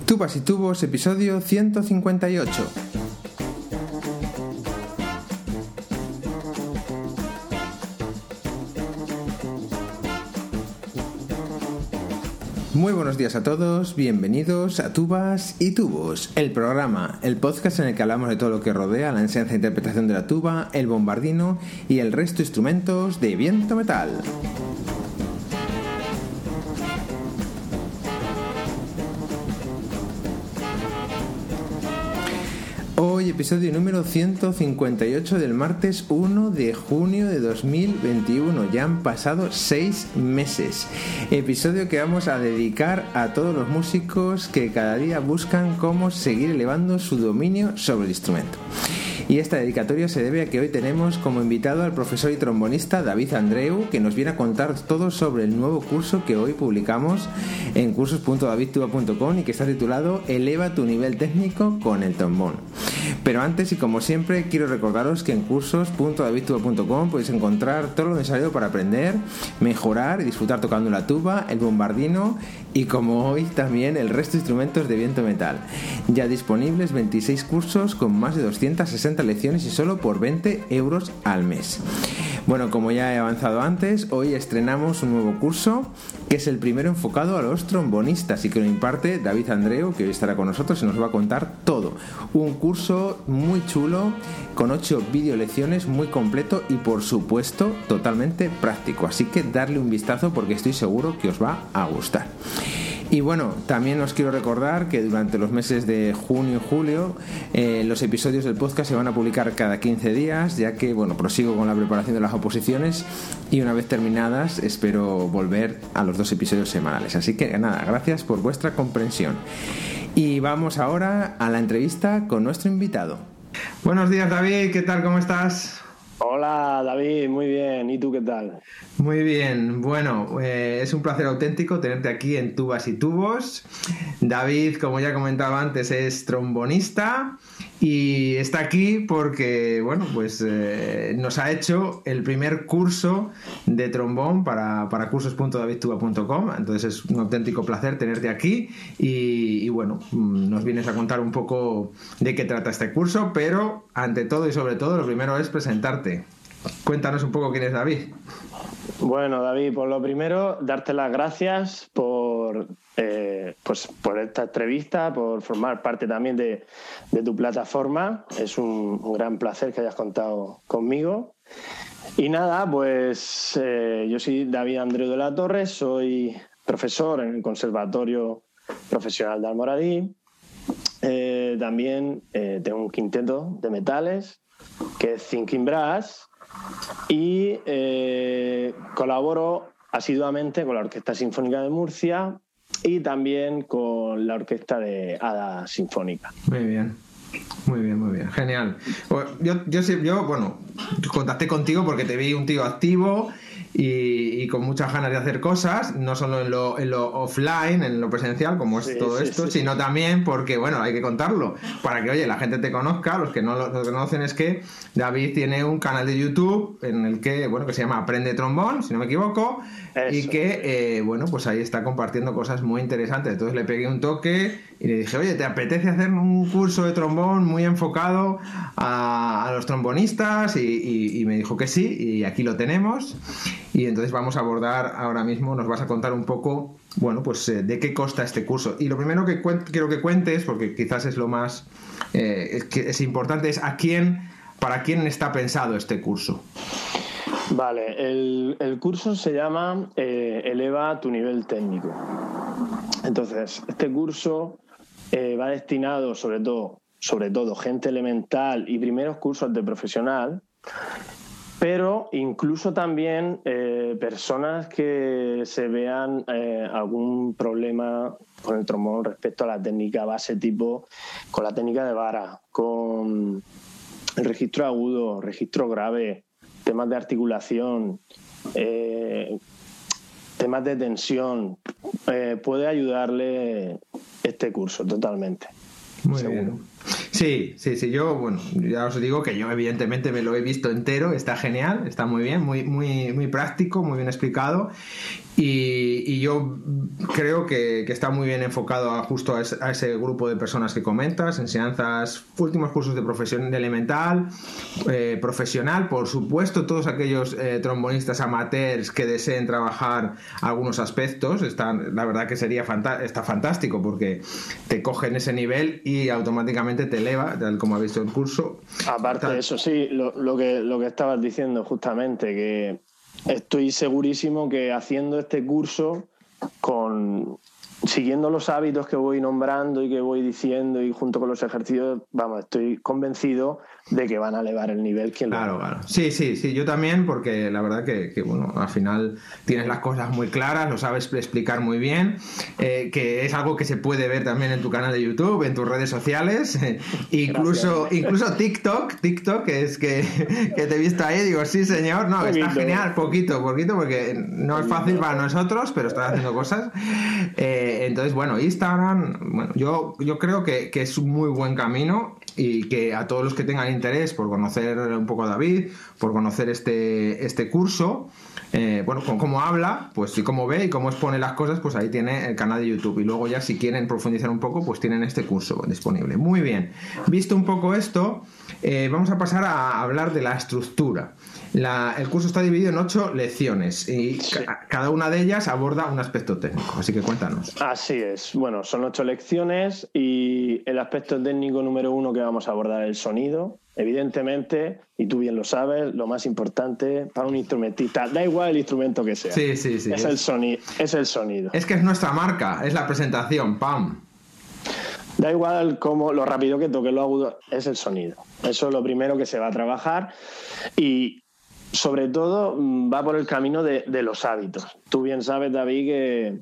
Tubas y Tubos, episodio 158. Muy buenos días a todos, bienvenidos a Tubas y Tubos, el programa, el podcast en el que hablamos de todo lo que rodea la enseñanza e interpretación de la tuba, el bombardino y el resto de instrumentos de viento metal. Hoy episodio número 158 del martes 1 de junio de 2021. Ya han pasado 6 meses. Episodio que vamos a dedicar a todos los músicos que cada día buscan cómo seguir elevando su dominio sobre el instrumento. Y esta dedicatoria se debe a que hoy tenemos como invitado al profesor y trombonista David Andreu, que nos viene a contar todo sobre el nuevo curso que hoy publicamos en cursos.davidtuba.com y que está titulado Eleva tu nivel técnico con el trombón. Pero antes y como siempre quiero recordaros que en cursos.davidtuba.com podéis encontrar todo lo necesario para aprender, mejorar y disfrutar tocando la tuba, el bombardino y como hoy también el resto de instrumentos de viento metal. Ya disponibles 26 cursos con más de 260 lecciones y solo por 20 euros al mes. Bueno, como ya he avanzado antes, hoy estrenamos un nuevo curso que es el primero enfocado a los trombonistas y que lo imparte David Andreu, que hoy estará con nosotros y nos va a contar todo. Un curso muy chulo con 8 videolecciones, muy completo y por supuesto totalmente práctico, así que darle un vistazo porque estoy seguro que os va a gustar. Y bueno, también os quiero recordar que durante los meses de junio y julio los episodios del podcast se van a publicar cada 15 días, ya que bueno, prosigo con la preparación de las oposiciones y una vez terminadas espero volver a los 2 episodios semanales. Así que nada, gracias por vuestra comprensión. Y vamos ahora a la entrevista con nuestro invitado. Buenos días, David, ¿qué tal? ¿Cómo estás? Hola David, muy bien, ¿y tú qué tal? Muy bien, bueno, es un placer auténtico tenerte aquí en Tubas y Tubos. David, como ya comentaba antes, es trombonista y está aquí porque, bueno, pues nos ha hecho el primer curso de trombón para cursos.davidtuba.com, entonces es un auténtico placer tenerte aquí y bueno, nos vienes a contar un poco de qué trata este curso, pero ante todo y sobre todo lo primero es presentarte. Cuéntanos un poco quién es David. Bueno, David, por lo primero, darte las gracias por esta entrevista, por formar parte también de tu plataforma. Es un gran placer que hayas contado conmigo. Y nada, pues yo soy David Andreu de la Torre, soy profesor en el Conservatorio Profesional de Almoradí. También tengo un quinteto de metales, que es Thinking Brass, y colaboro asiduamente con la Orquesta Sinfónica de Murcia y también con la Orquesta de Hada Sinfónica. Muy bien. Muy bien, muy bien, genial. Yo bueno, contacté contigo porque te vi un tío activo y con muchas ganas de hacer cosas, no solo en lo offline, en lo presencial, como es todo esto, sino también porque, bueno, hay que contarlo, para que, oye, la gente te conozca. Los que no lo conocen es que David tiene un canal de YouTube en el que, bueno, que se llama Aprende Trombón, si no me equivoco, y que, bueno, pues ahí está compartiendo cosas muy interesantes. Entonces le pegué un toque y le dije, oye, ¿te apetece hacer un curso de trombón muy enfocado a los trombonistas? Y me dijo que sí, y aquí lo tenemos. Y entonces vamos a abordar ahora mismo, nos vas a contar un poco, bueno, pues de qué consta este curso. Y lo primero que quiero que cuentes, porque quizás es lo más que es importante, es para quién está pensado este curso. Vale, el curso se llama Eleva tu nivel técnico. Entonces, este curso va destinado sobre todo gente elemental y primeros cursos de profesional, pero incluso también personas que se vean algún problema con el trombón respecto a la técnica base, tipo con la técnica de vara, con el registro agudo, registro grave, temas de articulación, temas de tensión. Puede ayudarle este curso totalmente. Muy seguro. Bien. Sí, yo, bueno, ya os digo que yo evidentemente me lo he visto entero, está genial, está muy bien, muy práctico, muy bien explicado. Y yo creo que está muy bien enfocado justo a ese grupo de personas que comentas, enseñanzas, últimos cursos de profesión de elemental, profesional, por supuesto, todos aquellos trombonistas amateurs que deseen trabajar algunos aspectos, la verdad que está fantástico porque te cogen ese nivel y automáticamente te eleva, tal como ha visto el curso. Aparte de eso, sí, lo que estabas diciendo justamente, que estoy segurísimo que haciendo este curso, siguiendo los hábitos que voy nombrando y que voy diciendo y junto con los ejercicios, vamos, estoy convencido de que van a elevar el nivel. Claro. Sí, yo también, porque la verdad que bueno, al final tienes las cosas muy claras, lo sabes explicar muy bien, que es algo que se puede ver también en tu canal de YouTube, en tus redes sociales, incluso TikTok, que es que te he visto ahí y digo, sí señor, no, está genial, poquito, porque no es fácil para nosotros, pero estás haciendo cosas. Entonces, bueno, Instagram, bueno, yo creo que es un muy buen camino y que a todos los que tengan interés por conocer un poco a David, por conocer este curso, bueno, con cómo habla, pues y cómo ve y cómo expone las cosas, pues ahí tiene el canal de YouTube. Y luego ya si quieren profundizar un poco, pues tienen este curso disponible. Muy bien, visto un poco esto, vamos a pasar a hablar de la estructura. El curso está dividido en 8 lecciones y cada una de ellas aborda un aspecto técnico, así que cuéntanos. Así es, bueno, son 8 lecciones y el aspecto técnico número 1 que vamos a abordar es el sonido. Evidentemente, y tú bien lo sabes, lo más importante para un instrumentista, da igual el instrumento que sea, sí. Es el sonido. Es que es nuestra marca, es la presentación, ¡pam! Da igual lo rápido que toque, lo agudo, es el sonido. Eso es lo primero que se va a trabajar y sobre todo va por el camino de los hábitos. Tú bien sabes, David,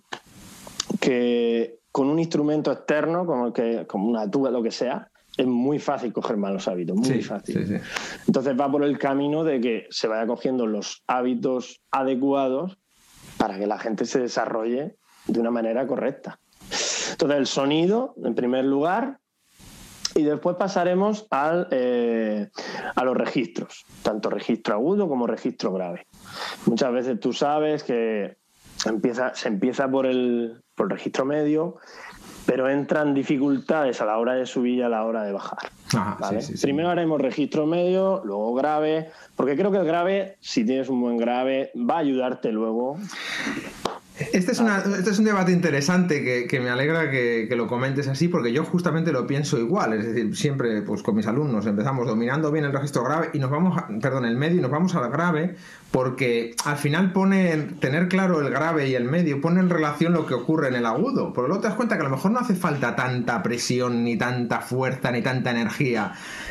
que con un instrumento externo, como una tuba, lo que sea, es muy fácil coger malos hábitos, muy fácil. Sí. Entonces va por el camino de que se vaya cogiendo los hábitos adecuados para que la gente se desarrolle de una manera correcta. Entonces el sonido, en primer lugar, y después pasaremos a los registros, tanto registro agudo como registro grave. Muchas veces tú sabes que se empieza por el registro medio, pero entran dificultades a la hora de subir y a la hora de bajar. ¿Vale? Sí. Primero haremos registro medio, luego grave, porque creo que el grave, si tienes un buen grave, va a ayudarte luego. Este es un debate interesante que me alegra que lo comentes así, porque yo justamente lo pienso igual. Es decir, siempre pues con mis alumnos empezamos dominando bien el registro grave y el medio y nos vamos al grave, porque al final tener claro el grave y el medio pone en relación lo que ocurre en el agudo, porque luego te das cuenta que a lo mejor no hace falta tanta presión, ni tanta fuerza, ni tanta energía.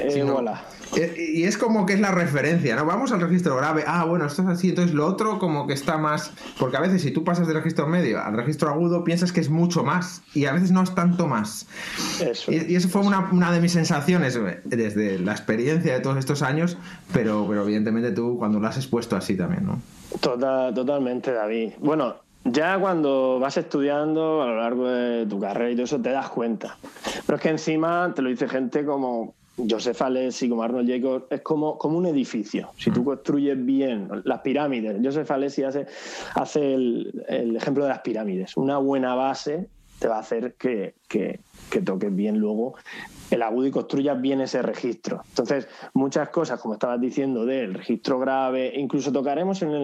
Y es como que es la referencia, ¿no? Vamos al registro grave, bueno, esto es así, entonces lo otro como que está más, porque a veces si tú pasas del registro medio al registro agudo piensas que es mucho más y a veces no es tanto más. Y eso fue una de mis sensaciones desde la experiencia de todos estos años, pero evidentemente tú cuando lo has expuesto así también, ¿no? Totalmente, David. Bueno, ya cuando vas estudiando a lo largo de tu carrera y todo eso te das cuenta, pero es que encima te lo dice gente como Joseph Alessi, como Arnold Jacobs, es como un edificio. Si tú construyes bien las pirámides, Joseph Alessi hace el ejemplo de las pirámides. Una buena base te va a hacer que toques bien luego el agudo y construyas bien ese registro. Entonces, muchas cosas, como estabas diciendo, del registro grave, incluso tocaremos en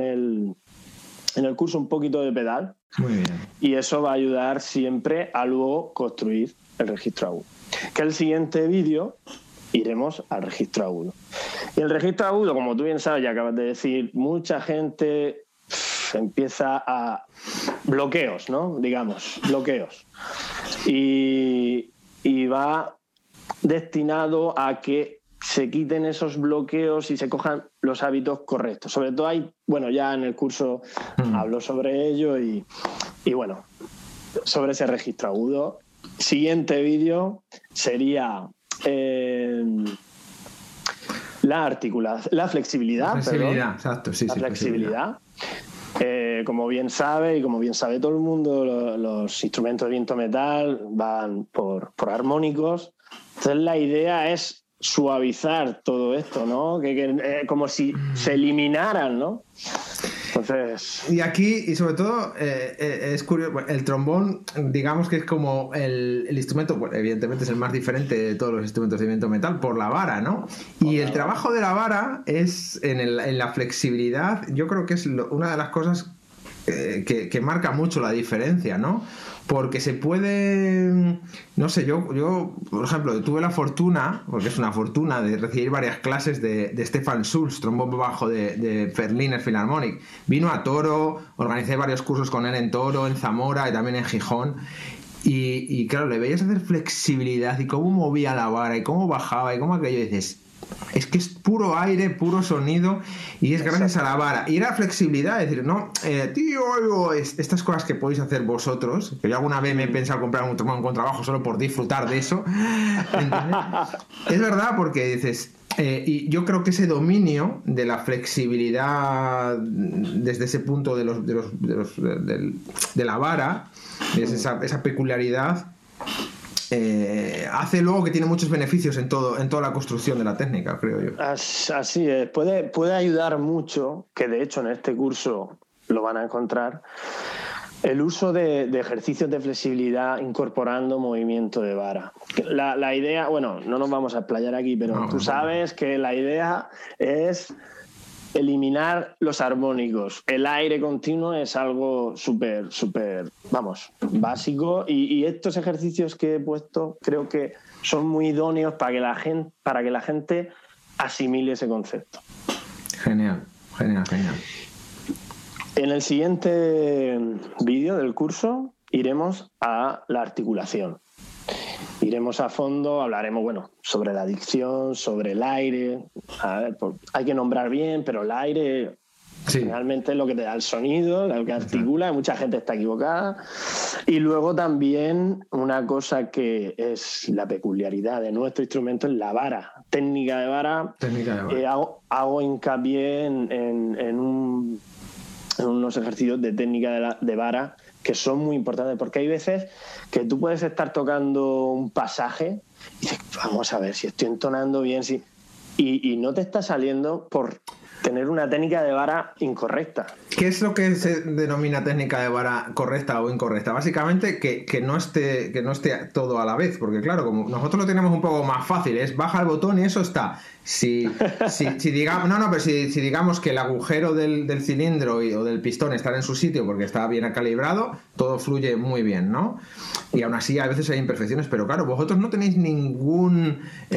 el curso un poquito de pedal. Muy bien. Y eso va a ayudar siempre a luego construir el registro agudo. Que el siguiente vídeo iremos al registro agudo. Y el registro agudo, como tú bien sabes, ya acabas de decir, mucha gente empieza a bloqueos, ¿no? Digamos, bloqueos. Y va destinado a que se quiten esos bloqueos y se cojan los hábitos correctos. Sobre todo ya en el curso hablo sobre ello y bueno, sobre ese registro agudo. Siguiente vídeo sería la flexibilidad. Exacto, sí. La flexibilidad. Como bien sabe y como bien sabe todo el mundo, los instrumentos de viento metal van por armónicos. Entonces la idea es suavizar todo esto, ¿no? Como si se eliminaran, ¿no? Entonces... Y aquí, y sobre todo, es curioso, el trombón, digamos que es como el instrumento, bueno, evidentemente es el más diferente de todos los instrumentos de viento metal, por la vara, ¿no? Y el trabajo de la vara es en la flexibilidad, yo creo que es una de las cosas que marca mucho la diferencia, ¿no? Porque se puede, no sé, yo por ejemplo tuve la fortuna, porque es una fortuna, de recibir varias clases de Stefan Schulz, trombón bajo de Berliner Philharmonic. Vino a Toro, organicé varios cursos con él en Toro, en Zamora y también en Gijón. Y claro, le veías hacer flexibilidad y cómo movía la vara y cómo bajaba y cómo aquello, y dices, es que es puro aire, puro sonido, y es gracias a la vara. Y era flexibilidad, es decir, no, estas cosas que podéis hacer vosotros, que yo alguna vez me he pensado comprar un trombón con trabajo solo por disfrutar de eso. ¿Entiendes? Es verdad, porque dices, y yo creo que ese dominio de la flexibilidad desde ese punto de la vara, esa peculiaridad, hace luego que tiene muchos beneficios en toda la construcción de la técnica, creo yo. Así es, puede ayudar mucho, que de hecho en este curso lo van a encontrar, el uso de ejercicios de flexibilidad incorporando movimiento de vara. La idea, bueno, no nos vamos a explayar aquí, pero tú sabes que la idea es eliminar los armónicos. El aire continuo es algo súper, vamos, básico, y estos ejercicios que he puesto creo que son muy idóneos para que la gente asimile ese concepto. Genial. En el siguiente vídeo del curso iremos a la articulación. Iremos a fondo, hablaremos, bueno, sobre la dicción, sobre el aire. A ver, hay que nombrar bien, pero el aire realmente es lo que te da el sonido, lo que articula, y mucha gente está equivocada. Y luego también una cosa que es la peculiaridad de nuestro instrumento es la vara, técnica de vara. Hago hincapié en unos ejercicios de técnica de vara que son muy importantes, porque hay veces que tú puedes estar tocando un pasaje y dices, vamos a ver si estoy entonando bien, y no te está saliendo por tener una técnica de vara incorrecta. ¿Qué es lo que se denomina técnica de vara correcta o incorrecta? Básicamente que no esté todo a la vez, porque claro, como nosotros lo tenemos un poco más fácil, es baja el botón y eso está. Si digamos que el agujero del cilindro o del pistón está en su sitio porque está bien calibrado, todo fluye muy bien, ¿no? Y aún así a veces hay imperfecciones, pero claro, vosotros no tenéis ningún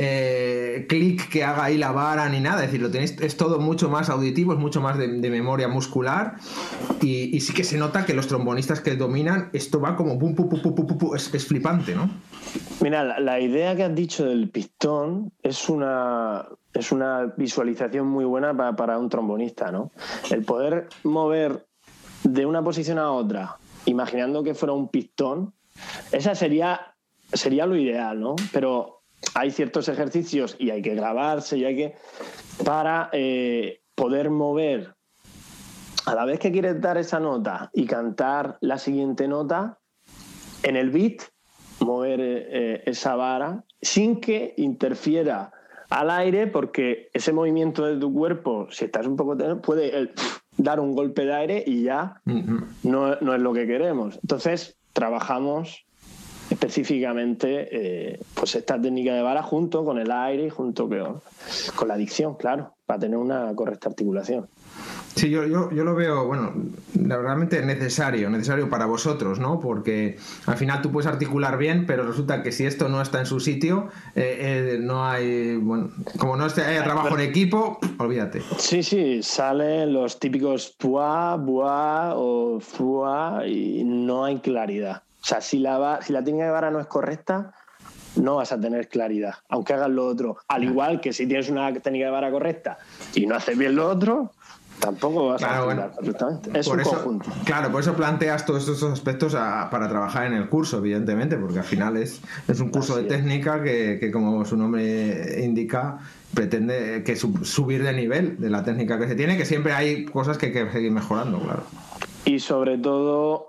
clic que haga ahí la vara ni nada, es decir, lo tenéis, es todo mucho más auditivo, es mucho más de memoria muscular, y sí que se nota que los trombonistas que dominan esto va como pum, pum, pum, pum, pum, pum, es flipante, ¿no? Mira, la idea que has dicho del pistón es una visualización muy buena para un trombonista, ¿no? El poder mover de una posición a otra, imaginando que fuera un pistón, esa sería lo ideal, ¿no? Pero hay ciertos ejercicios y hay que grabarse para poder mover a la vez que quieres dar esa nota y cantar la siguiente nota, en el beat mover esa vara sin que interfiera al aire, porque ese movimiento de tu cuerpo, si estás un poco puede dar un golpe de aire y ya no es lo que queremos. Entonces trabajamos específicamente pues esta técnica de vara junto con el aire y junto con la dicción, claro, para tener una correcta articulación. Sí, yo lo veo, bueno, realmente necesario para vosotros, ¿no? Porque al final tú puedes articular bien, pero resulta que si esto no está en su sitio, no hay, bueno, como no haya trabajo en equipo, olvídate. Sí, salen los típicos pua, bua o fua y no hay claridad. O sea, si la técnica de vara no es correcta, no vas a tener claridad, aunque hagas lo otro. Al igual que si tienes una técnica de vara correcta y no haces bien lo otro, tampoco vas a articular perfectamente. Es un conjunto. Claro, por eso planteas todos estos aspectos para trabajar en el curso, evidentemente, porque al final es un curso de técnica que, como su nombre indica, pretende que subir de nivel de la técnica que se tiene, que siempre hay cosas que hay que seguir mejorando, claro. Y sobre todo,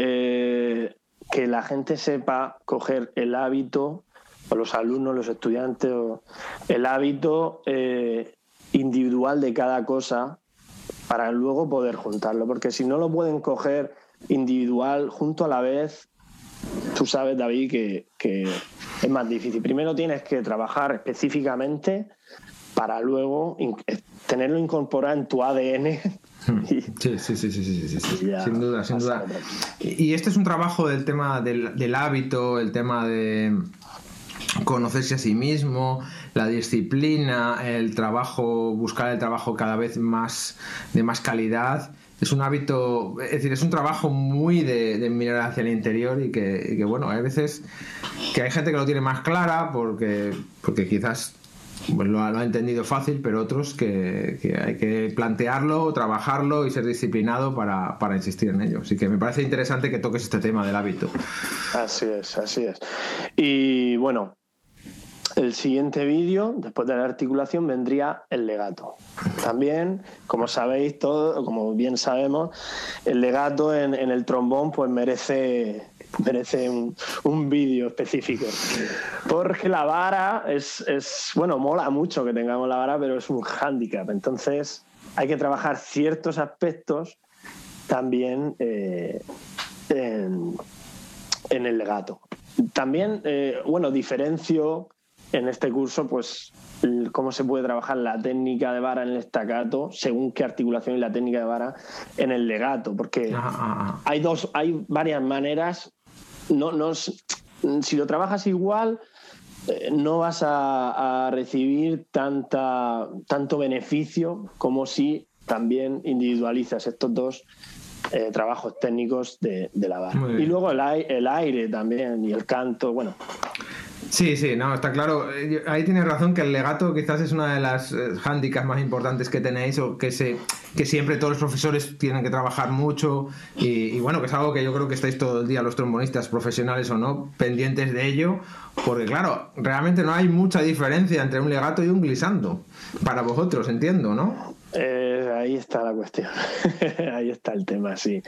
que la gente sepa coger el hábito, o los alumnos, los estudiantes, el hábito individual de cada cosa, para luego poder juntarlo, porque si no lo pueden coger individual, junto a la vez, tú sabes, David, que es más difícil. Primero tienes que trabajar específicamente para luego tenerlo incorporado en tu ADN. Sí. Sin duda. Y este es un trabajo del tema del hábito, el tema de conocerse a sí mismo, la disciplina, el trabajo, buscar el trabajo cada vez más de más calidad. Es un hábito, es decir, es un trabajo muy de mirar hacia el interior y que bueno, hay veces que hay gente que lo tiene más clara porque quizás lo ha entendido fácil, pero otros que hay que plantearlo, trabajarlo y ser disciplinado para insistir en ello. Así que me parece interesante que toques este tema del hábito. Así es. Y bueno, el siguiente vídeo, después de la articulación, vendría el legato. También, como sabéis todos, como bien sabemos, el legato en el trombón pues merece un vídeo específico, porque la vara es bueno, mola mucho que tengamos la vara, pero es un hándicap. Entonces hay que trabajar ciertos aspectos también en el legato. También, diferencio en este curso pues cómo se puede trabajar la técnica de vara en el staccato según qué articulación y la técnica de vara en el legato, porque hay varias maneras. Si lo trabajas igual, no vas a recibir tanto beneficio como si también individualizas estos dos trabajos técnicos de la vara. Y luego el aire también y el canto, bueno. Sí, no, está claro. Ahí tienes razón que el legato quizás es una de las hándicaps más importantes que tenéis, o que siempre todos los profesores tienen que trabajar mucho y bueno, que es algo que yo creo que estáis todo el día los trombonistas, profesionales o no, pendientes de ello, porque claro, realmente no hay mucha diferencia entre un legato y un glissando para vosotros, entiendo, ¿no? Ahí está la cuestión. Ahí está el tema, sí.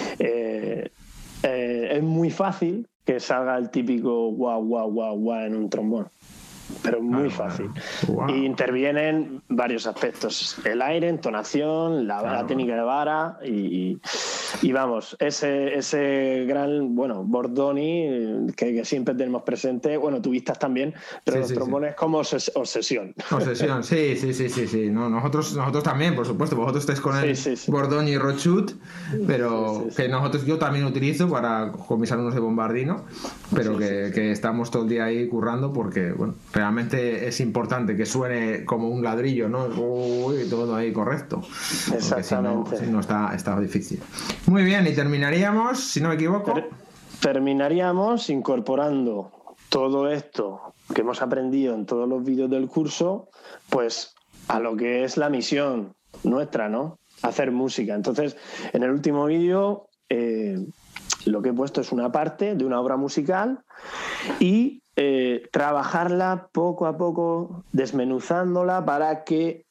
Es muy fácil que salga el típico guau en un trombón, pero es muy fácil. Wow. Y intervienen varios aspectos: el aire, entonación, la técnica de vara y vamos, ese gran, Bordoni que siempre tenemos presente, tú vistas también, pero los trombones como obsesión. Obsesión, sí. No, nosotros también, por supuesto, vosotros estáis con el Bordoni y Rochut, pero que yo también utilizo con mis alumnos de bombardino, pero que estamos todo el día ahí currando porque, realmente es importante que suene como un ladrillo, ¿no? Todo ahí correcto. Exactamente. Si no está difícil. Muy bien, y terminaríamos, si no me equivoco. Terminaríamos incorporando todo esto que hemos aprendido en todos los vídeos del curso, pues a lo que es la misión nuestra, ¿no? Hacer música. Entonces, en el último vídeo, lo que he puesto es una parte de una obra musical y trabajarla poco a poco, desmenuzándola para que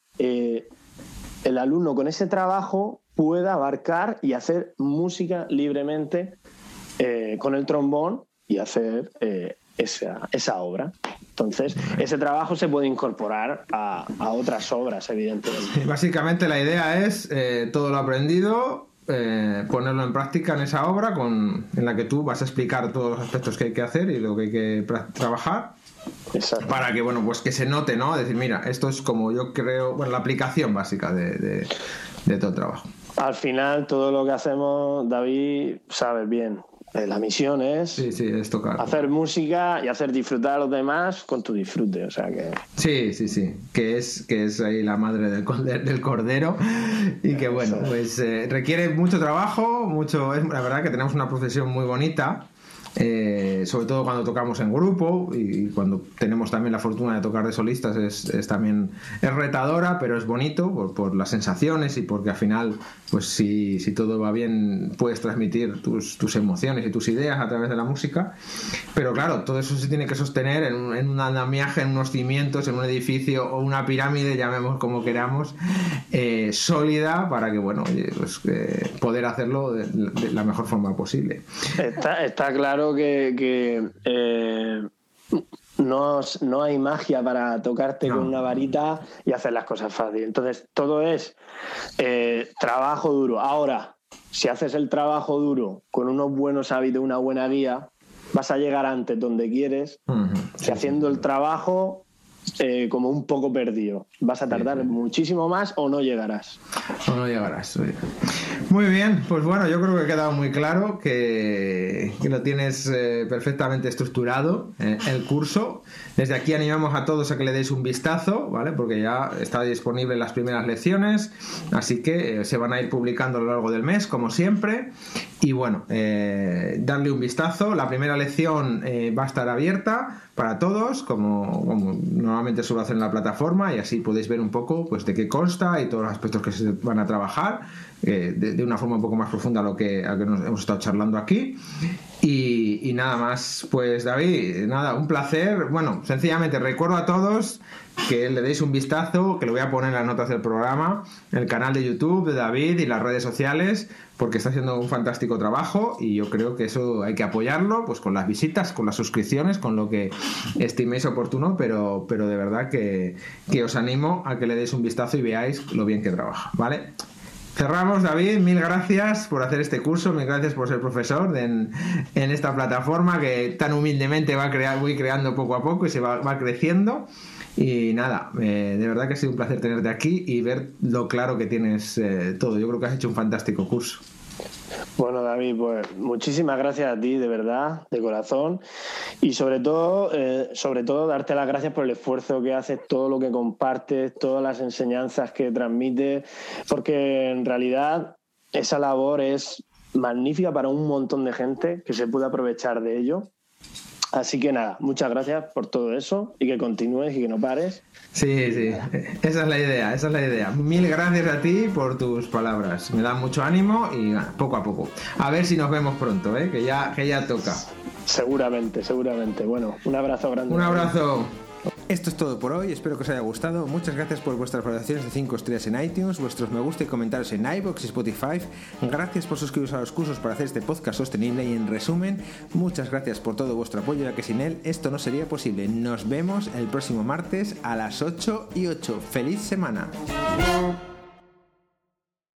el alumno con ese trabajo pueda abarcar y hacer música libremente con el trombón y hacer esa obra. Entonces, ese trabajo se puede incorporar a otras obras, evidentemente. Básicamente la idea es todo lo aprendido, ponerlo en práctica en esa obra en la que tú vas a explicar todos los aspectos que hay que hacer y lo que hay que trabajar. Exacto. Para que que se note, ¿no? Decir, mira, esto es como yo creo, la aplicación básica de todo el trabajo. Al final, todo lo que hacemos, David, sabes bien, la misión es es tocar, hacer música y hacer disfrutar a los demás con tu disfrute, o sea que... Sí, que es ahí la madre del cordero y que requiere mucho trabajo, la verdad que tenemos una profesión muy bonita. Sobre todo cuando tocamos en grupo y cuando tenemos también la fortuna de tocar de solistas es también retadora, pero es bonito por las sensaciones y porque al final pues si todo va bien puedes transmitir tus emociones y tus ideas a través de la música, pero claro, todo eso se tiene que sostener en un andamiaje, en unos cimientos, en un edificio o una pirámide, llamemos como queramos, sólida para que poder hacerlo de la mejor forma posible. Está claro que no hay magia para tocarte con una varita y hacer las cosas fácil. Entonces, todo es trabajo duro. Ahora, si haces el trabajo duro con unos buenos hábitos, una buena guía, vas a llegar antes donde quieres, que haciendo el trabajo como un poco perdido. Vas a tardar muchísimo más o no llegarás. O no llegarás. Muy bien, pues bueno, yo creo que ha quedado muy claro que lo tienes perfectamente estructurado el curso. Desde aquí animamos a todos a que le deis un vistazo, ¿vale? Porque ya está disponible las primeras lecciones, así que se van a ir publicando a lo largo del mes, como siempre. Y bueno, darle un vistazo. La primera lección va a estar abierta para todos, como normalmente suelo hacer en la plataforma, y así podéis ver un poco pues de qué consta y todos los aspectos que se van a trabajar de una forma un poco más profunda a lo que nos hemos estado charlando aquí. Y nada más, pues David, nada, un placer. Bueno, sencillamente recuerdo a todos que le deis un vistazo, que lo voy a poner en las notas del programa, el canal de YouTube de David y las redes sociales, porque está haciendo un fantástico trabajo y yo creo que eso hay que apoyarlo, pues con las visitas, con las suscripciones, con lo que estiméis oportuno, pero de verdad que os animo a que le deis un vistazo y veáis lo bien que trabaja, ¿vale? Cerramos, David, mil gracias por hacer este curso, mil gracias por ser profesor en esta plataforma que tan humildemente voy creando poco a poco y se va creciendo. Y nada, de verdad que ha sido un placer tenerte aquí y ver lo claro que tienes todo. Yo creo que has hecho un fantástico curso. Bueno, David, pues muchísimas gracias a ti, de verdad, de corazón, y sobre todo darte las gracias por el esfuerzo que haces, todo lo que compartes, todas las enseñanzas que transmites, porque en realidad esa labor es magnífica para un montón de gente que se puede aprovechar de ello. Así que nada, muchas gracias por todo eso y que continúes y que no pares. Sí, esa es la idea. Mil gracias a ti por tus palabras. Me dan mucho ánimo y poco a poco. A ver si nos vemos pronto, que ya toca. Seguramente. Bueno, un abrazo grande. Un abrazo. Esto es todo por hoy, espero que os haya gustado. Muchas gracias por vuestras valoraciones de 5 estrellas en iTunes, vuestros me gusta y comentarios en iVoox y Spotify. Gracias por suscribiros a los cursos para hacer este podcast sostenible y en resumen, muchas gracias por todo vuestro apoyo, ya que sin él esto no sería posible. Nos vemos el próximo martes a las 8:08. ¡Feliz semana!